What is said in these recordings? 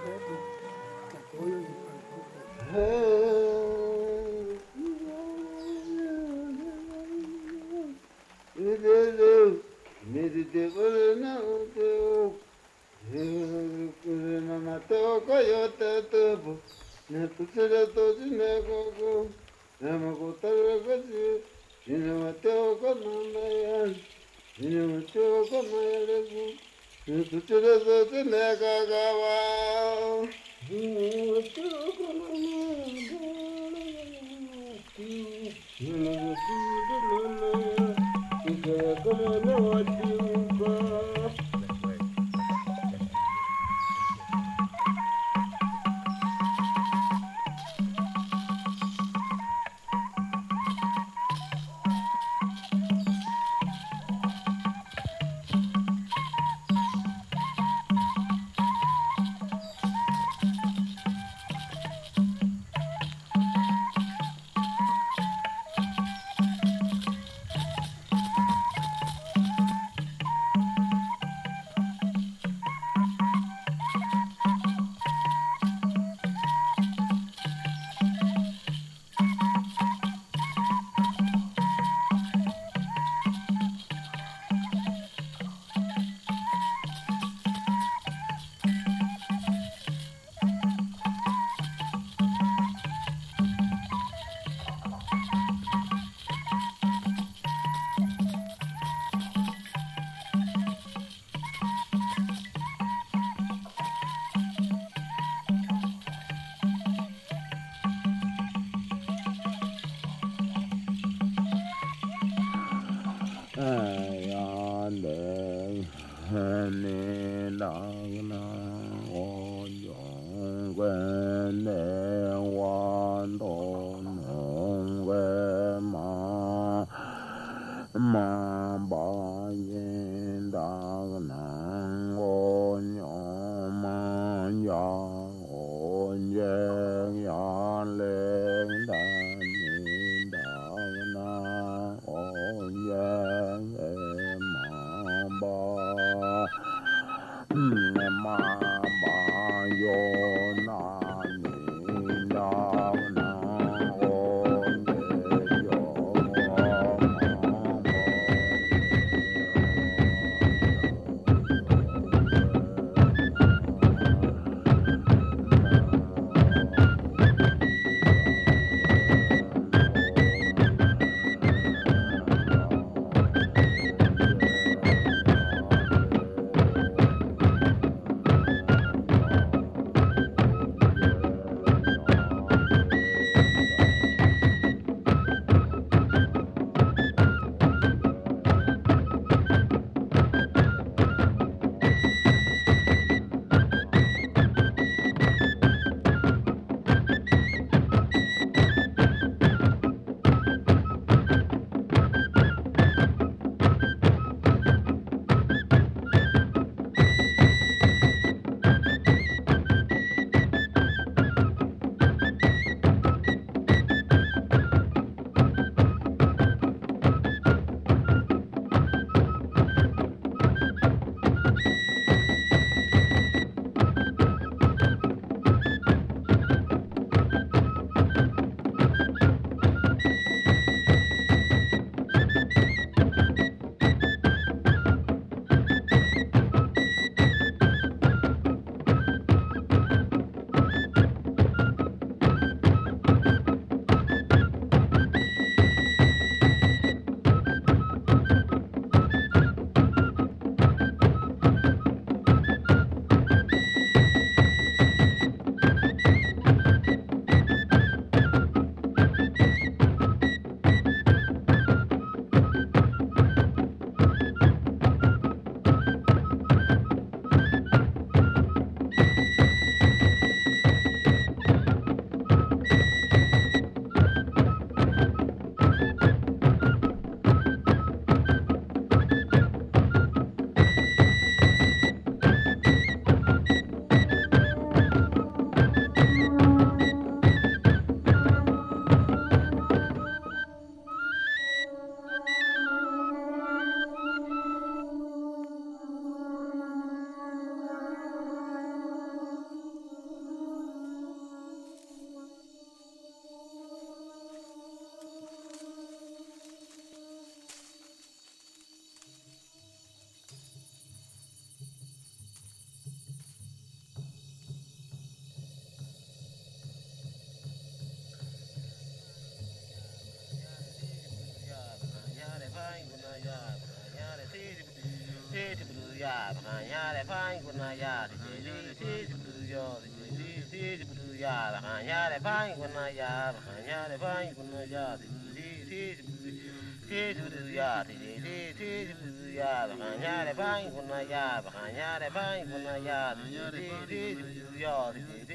Baby, Kakoyo y Pantuco. ya baka ya le pai kuna ya baka ya le pai kuna ya ti ya ti ya baka ya le pai kuna ya baka ya le pai kuna ya ti ya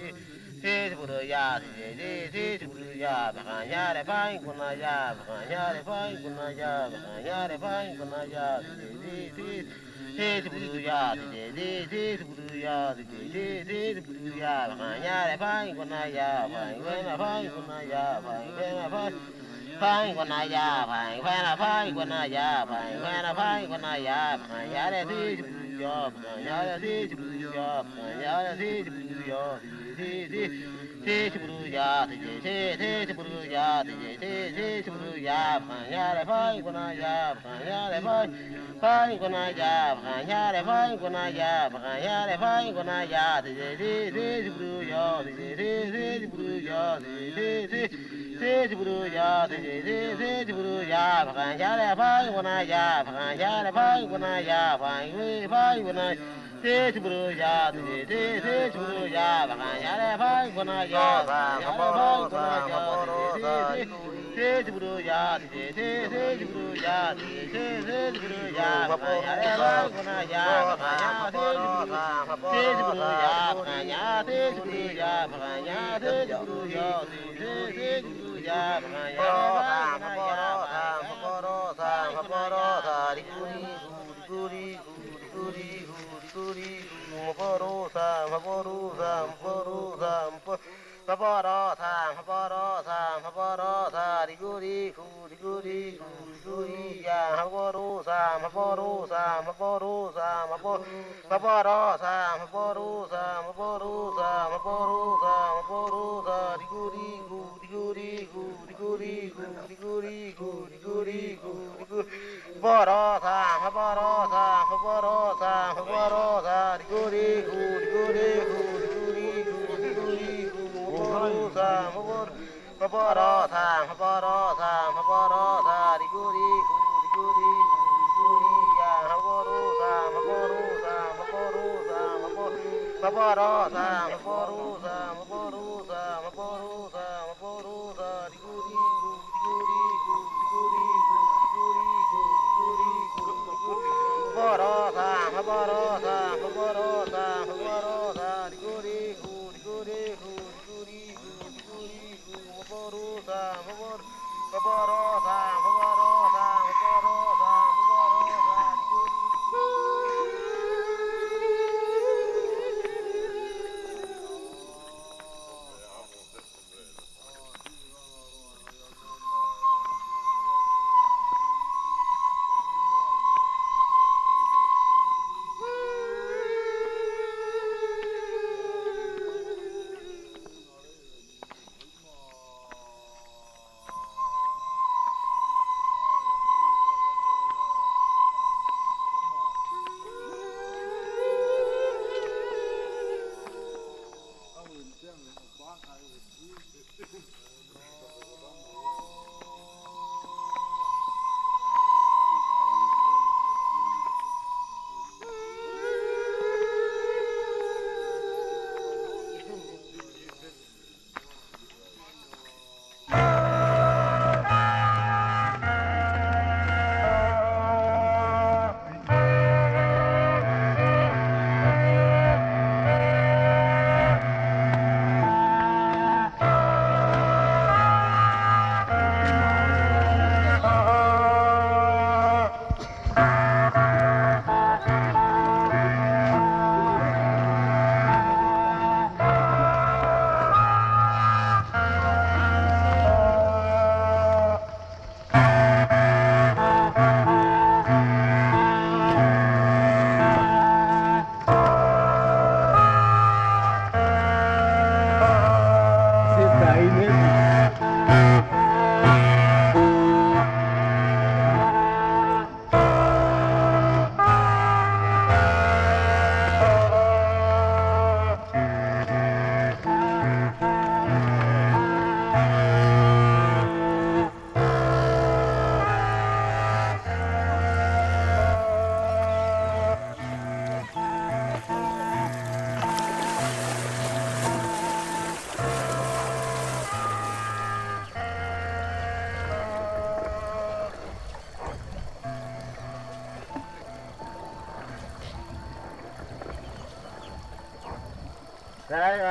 ya baka ya le pai kuna ya baka ya le pai kuna ya baka ya le pai kuna ya Hey, the blue yard, the blue yard, the blue yard, ya fine when I ya fine when I find when I ya fine when I fine when I ya fine when I find when I ya fine when I find when I ya fine ya the blue yard, ya the blue yard, ya the blue yard, the blue yard, the blue yard, the blue yard, ya the fine when I ya fine ya the fine. Fine when I ya, ya le fine when I ya, ya le fine when I ya, the blue yard, the blue yard, the blue yard, the blue yard, ya le fine when I ya le fine when I ya, fine when I. The blue yard, the blue yard, ya le fine when I ya, ya le fine when I ya. The blue yard, the blue yard, the blue yard, ya when I ya, the blue yard, ya the blue yard, ya the blue yard, the blue yard,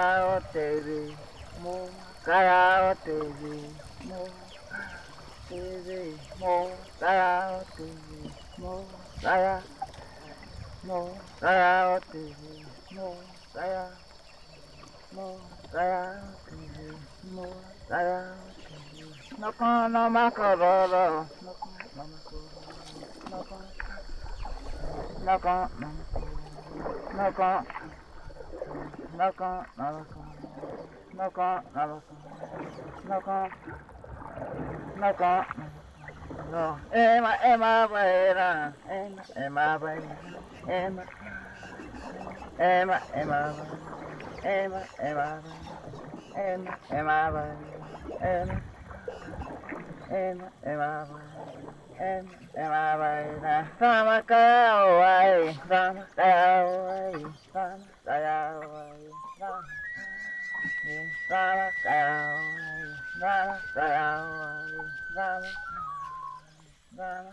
o TV, mo kaya o TV, mo TV, mo kaya o TV, mo kaya o TV, mo kaya o TV, mo kaya o TV. Noko no makororo, noko no makororo, noko noko no Emma Baera, Emma Baera, Emma Baera, Emma Baera, Sama kawai, sama kawai, sama kawai, sama kawai, sama kawai, sama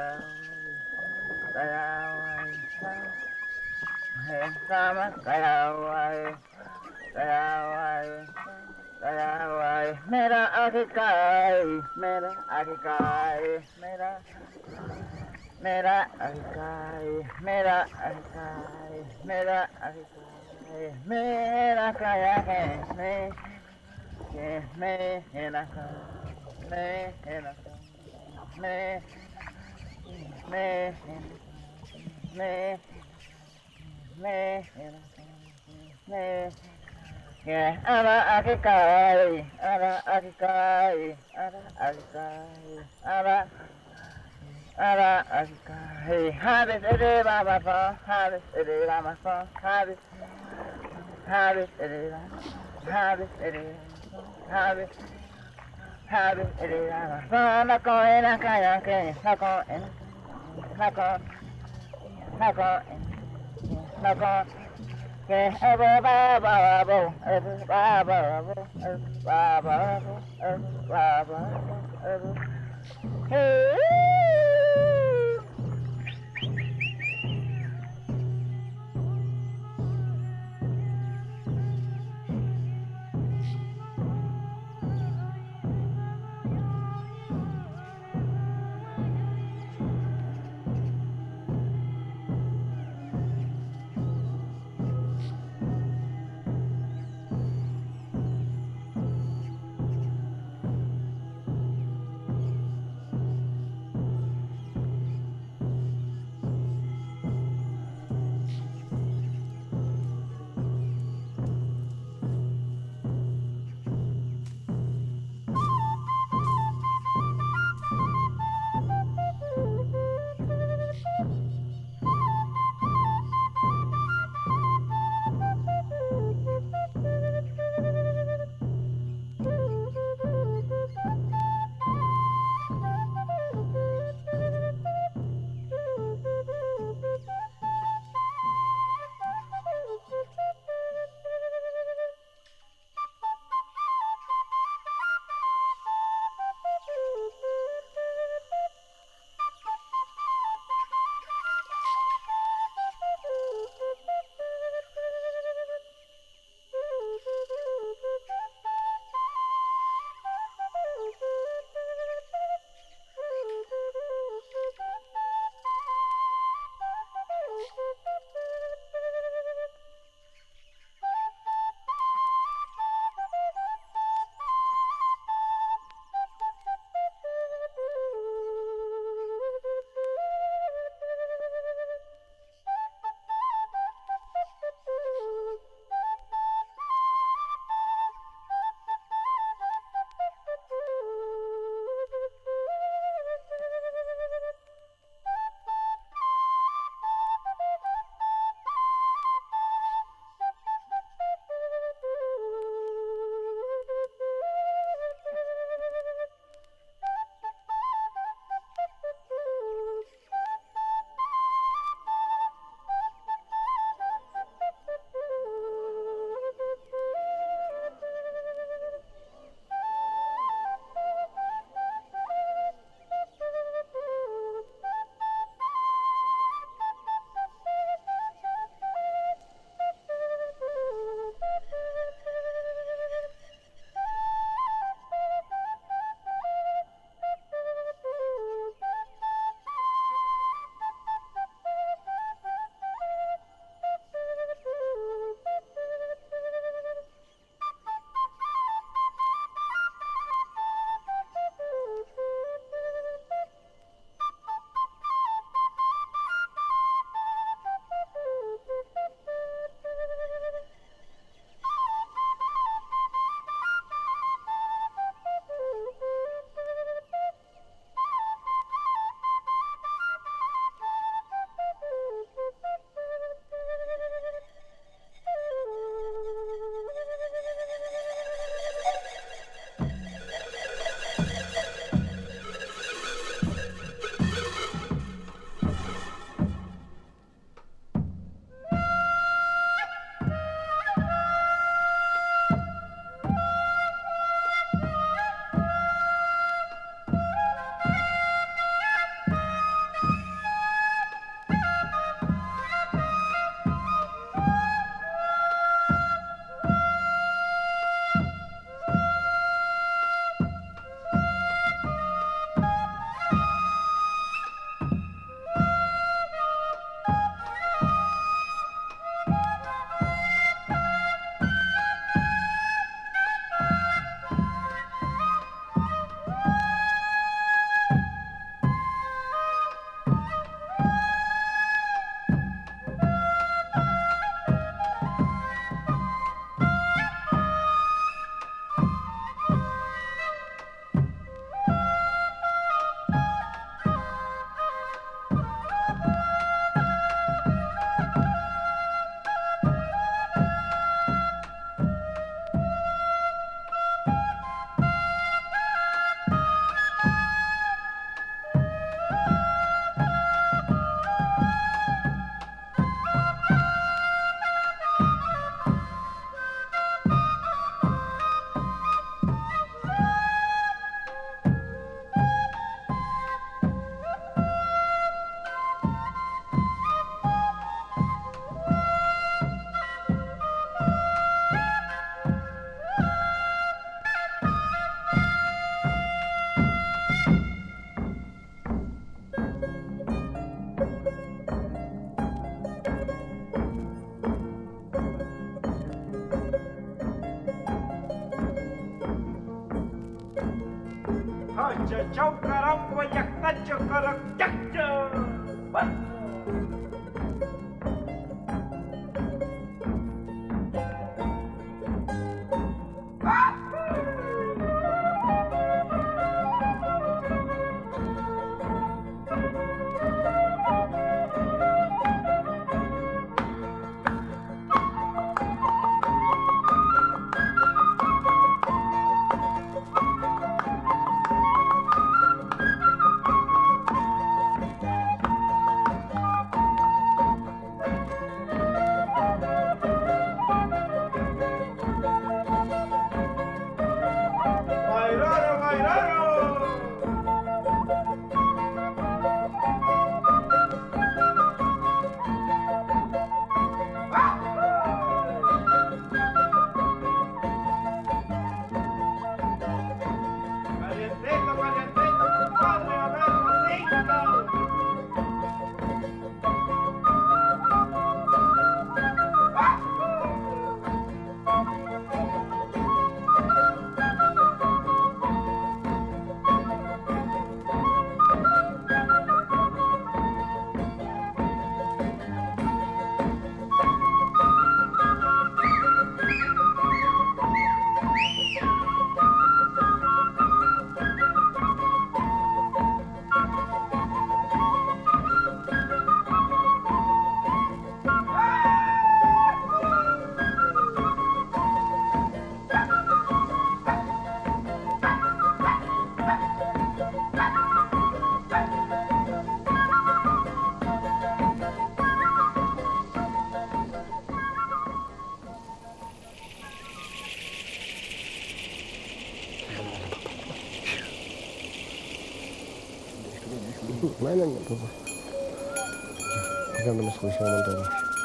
kawai, sama kawai, kawai, mera akikai, mera akikai, mera akikai, mera akikai, mera akikai, mera kaya hai, me hena ka, me hena ka, me hena ka, me yeah, ara akikai, ara akikai, ara akikai, ara akikai. Habis ede baba fa, habis ede baba fa, habis ede baba, habis ede baba, habis ede baba fa. Nako ena kaya ke, nako yeah, every baba, every baba, hey. noche, chau caramba, ya está chocaracacha. Mana nak apa? Pegang nama sekolah sama mantan.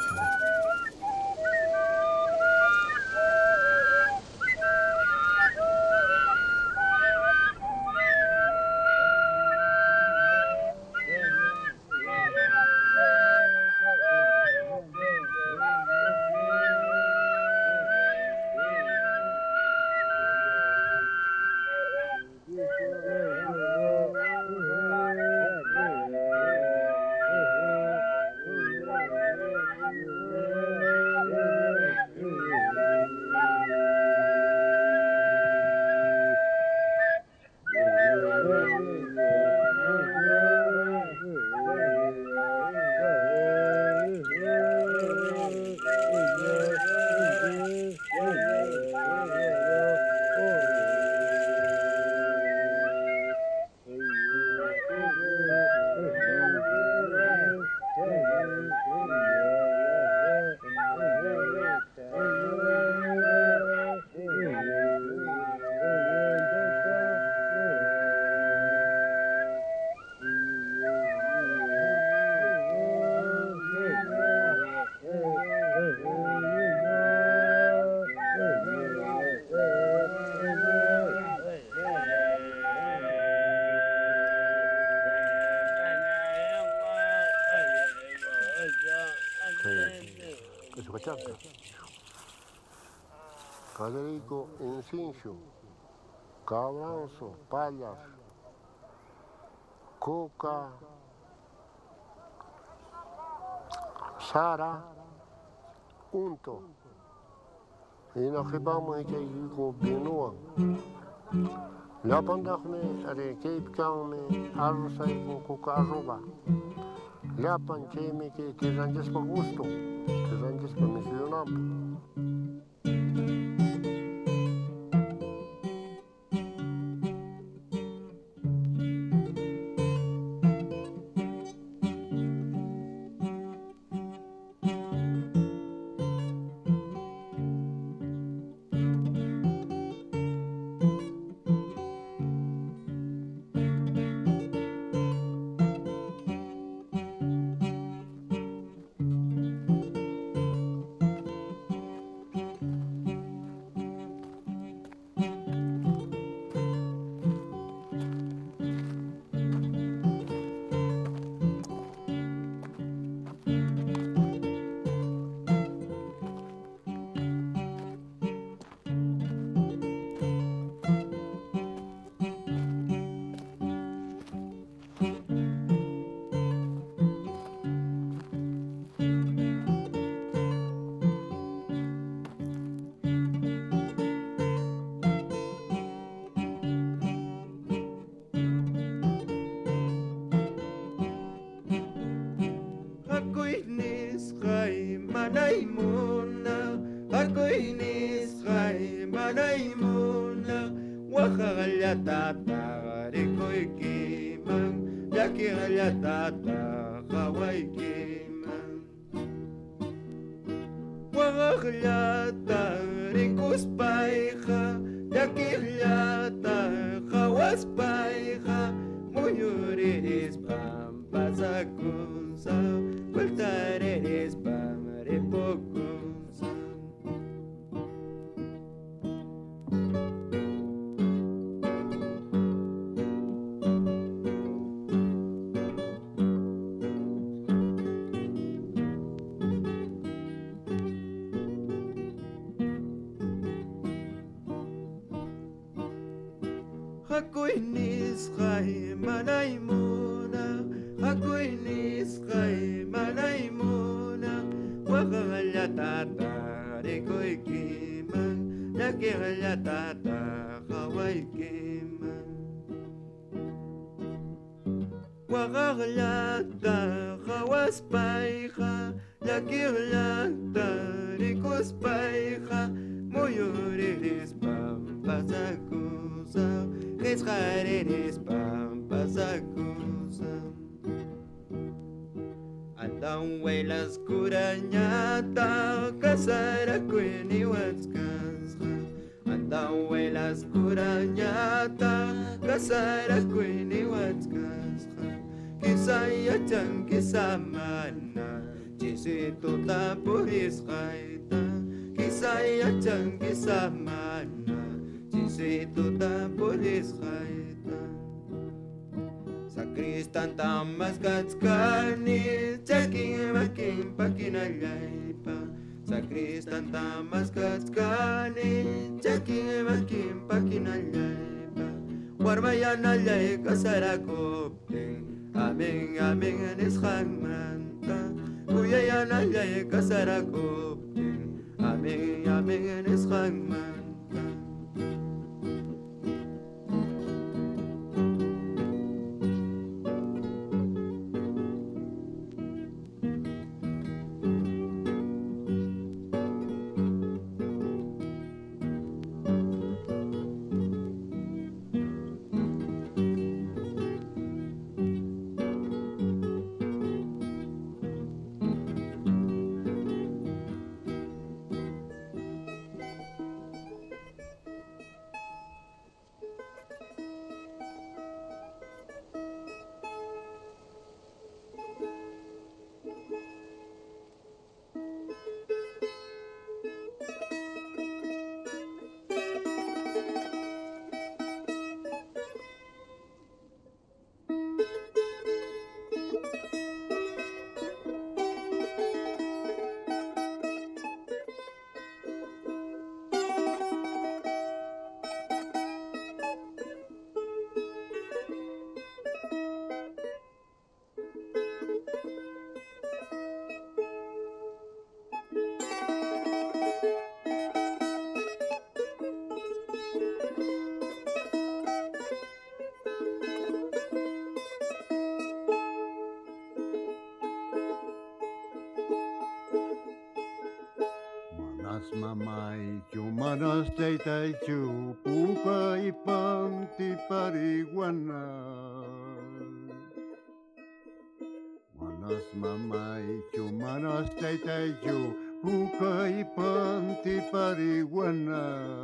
Federico Incincio, Cabranzo, Pallas, Coca, Sara, Unto. Inakibama ikaiko binua. Lapandakne are Cape Town arusai Coca arroba. Lapan cheme que ranges pa gusto, que ranges pa misionampo. manaimuna waqaqllatata rikuykiman llakiqllatata qawaykiman waqaqllata rikuspayqa llakiqllata qawaspayqa muyuririspan pasakunsa vueltarerispan ripukunsa Hakuinis kay manaimuna Hakuinis kay manaimuna waqaqllatata rikuykiman llakiqllatata qawaykiman waqaqllata qawaspayqa llakiqllata rikuspayqa muyuririspan pasakusa Escareres pampas acusan Andan huelas curañata Casara cueni huatscasja Andan huelas curañata Casara cueni huatscasja Kisaya chan kisamana Chisito tapuris jaita Kisaya chan kisamana Si tu tampolis jaita Sakristan tamas katskani Chakin makin pakinallaypa Sakristan tamas katskani Chakin makin pakinallaypa Warmayanallay kasarakuptin Amin amin nishangmanta Kuyayanallay kasarakuptin Amin amin nishangmanta Mamaichu manas taitaichu puka ipanti pariguana Manas mamaichu manas taitaichu puka ipanti pariguana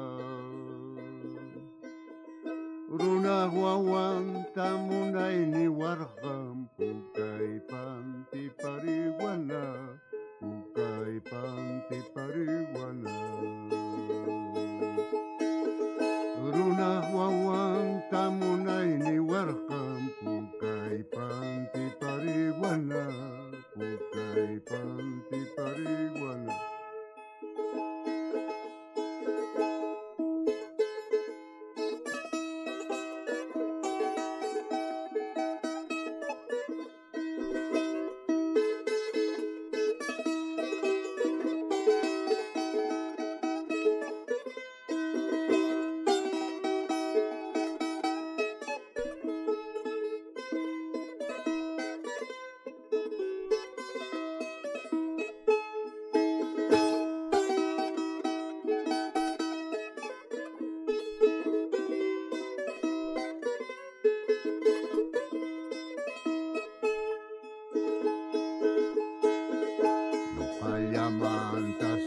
Runa wawan tamunaini warham puka ipanti pariguana Pukai panti pariguana Runa wawan tamunaini warham Pukai panti pariguana Pukai panti pariguana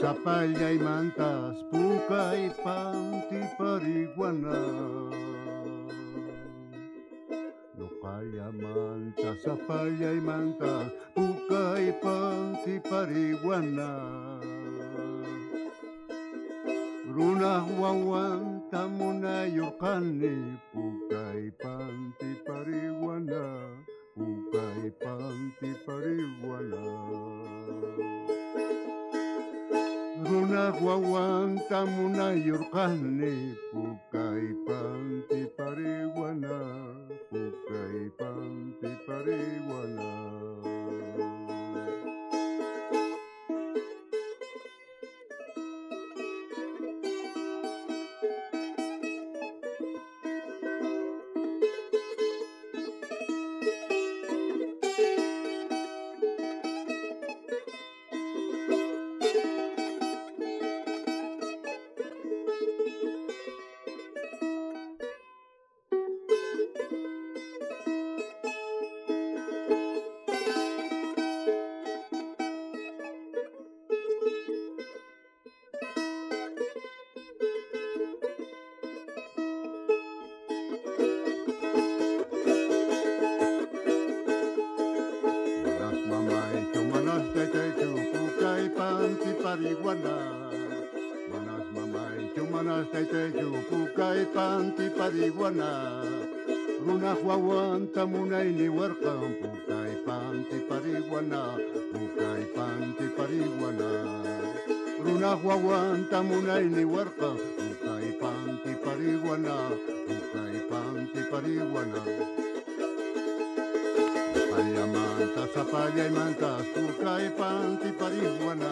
sapalla y mantas, puca y panti pariguana. No calla mantas, sapalla y mantas, puca y panti pariguana. Runa huawanta muna yurkani, puka y panti pariguana, puka y panti pariguana. Runa huawanta muna yurkani, puka y panti pariguana, puka y panti pariguana. Manas mamay, chumanas taitechu, puka y panti pariguana. Runa huawanta munay ni huarcan, puka y panti pariguana, puka y panti pariguana. Runa huawanta munay ni huarcan, puka y panti pariguana, puka y panti pariguana. Sapalla mantas, sapalla y mantas, puka y panti pariguana.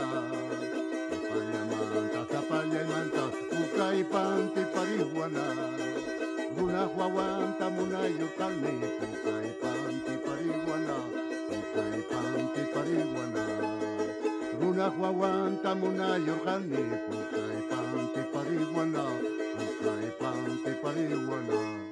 Sapalla y mantas, puka y panti pariguana. Runa huawanta muna yurkani, puka y panti pariguana, puka y panti pariguana. Runa huawanta muna yurkani, puka y panti pariguana, puka y panti pariguana.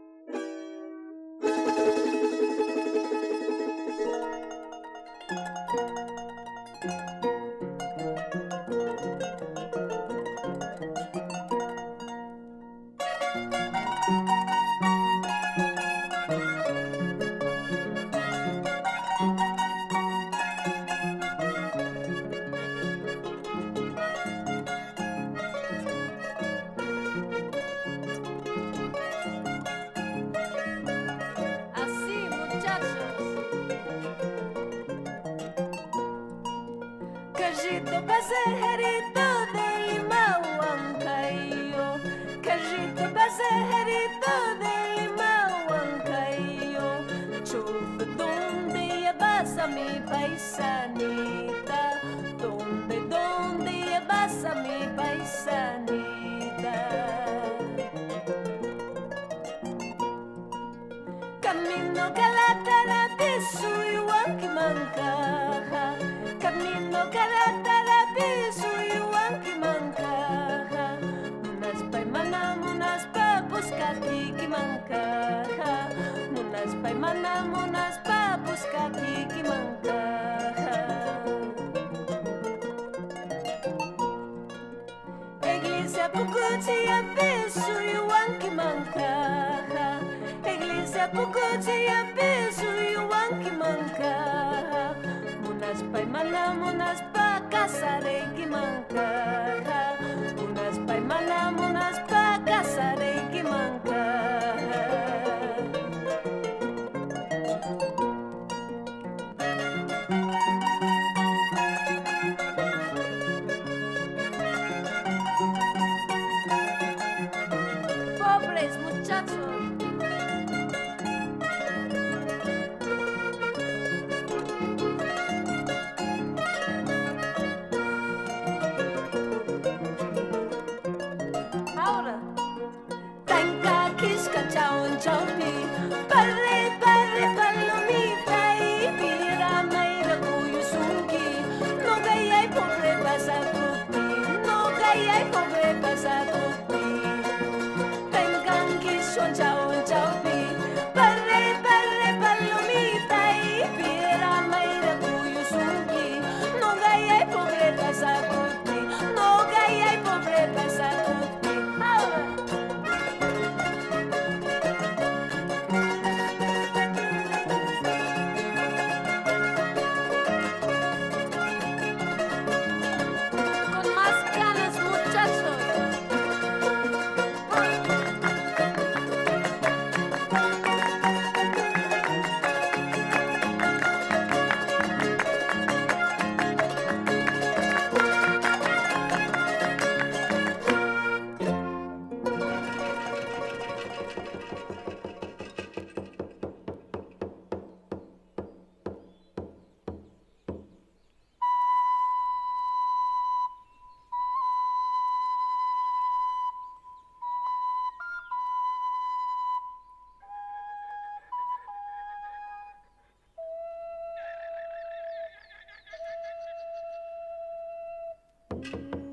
Cajito pasejerito de Limao Huancayo, Cajito pasejerito de Limao Huancayo, chuve donde ya vas a mi paisanita, donde ya vas a mi paisanita. Camino calatara pisu y huanquimancaja, camino calatara pisu y huanquimancaja, munas paimana munas papus katiquimancaja, munas paimana munas papus katiquimancaja. Iglesia pucuchia pisu y huanquimancaja, Iglesia pucuchia pisu y huanquimancaja, munas paimana munas pa casarequimancaja, munas paimana munas pa casarequimancaja. Pobres muchachos. Chaupi, parre, palomita y pirama y racuyo sunki. No gaya y pobre pasacuti, no gaya y pobre pasacuti. Tengan que son chaupi, parre, palomita y pirama y racuyo sunki. No gaya y pobre pasacuti. Thank you.